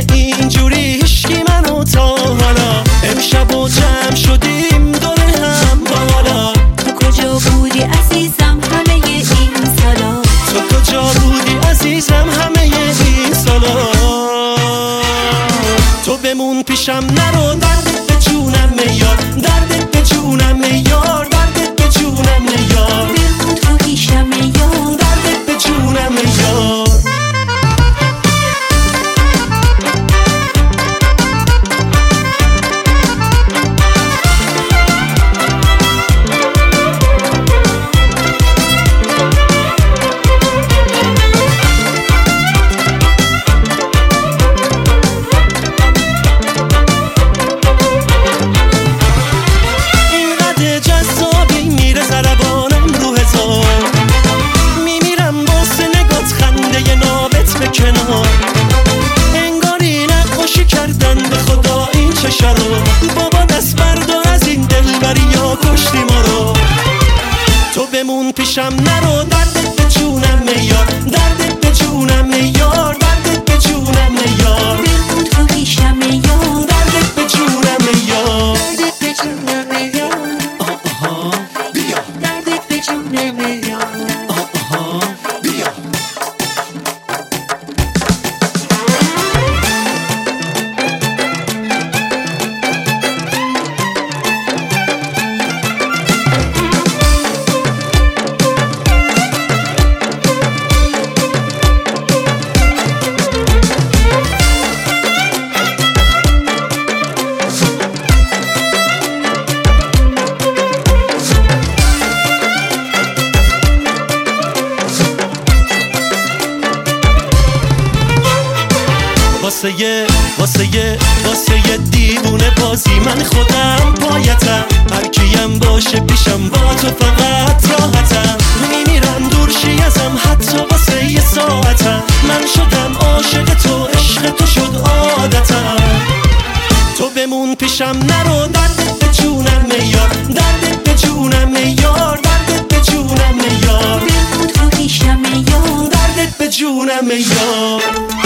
اینجوری هیچکی منو تا حالا. امشب و جمع شدیم دور هم بالا. تو کجا بودی عزیزم همه این سالا؟ تو کجا بودی عزیزم همه این سالا؟ تو بمون پیشم نرو، دردت به جونم میار، دردت به جونم میار، دردت به جونم میار. بمون تو پیشم میار، دردت به جونم میار. انگاری نقاشی کردن به خدا این چشا رو. بابا دست بردار از این دلبری یا کشتی ما رو. تو بمون پیشم نرو، دردت به جونم میار، دردت به جونم میار، دردت به جونم میار. بمون تو پیشم میار، دردت به جونم میار. دردت به جونم میار. بیا دردت به جونم میار. بیا. واسه یه دیوونه بازی من خودم پایتم. هر کیم باشه پیشم با تو فقط راحتم. میمیرم دور شی ازم حتی واسه یه ساعتم. من شدم عاشق تو، عشق تو شد عادتم. تو بمون پیشم نرو، دردت به جونم میار، دردت به جونم میار، دردت به جونم میار. بمون تو پیشم میار، دردت به جونم میار.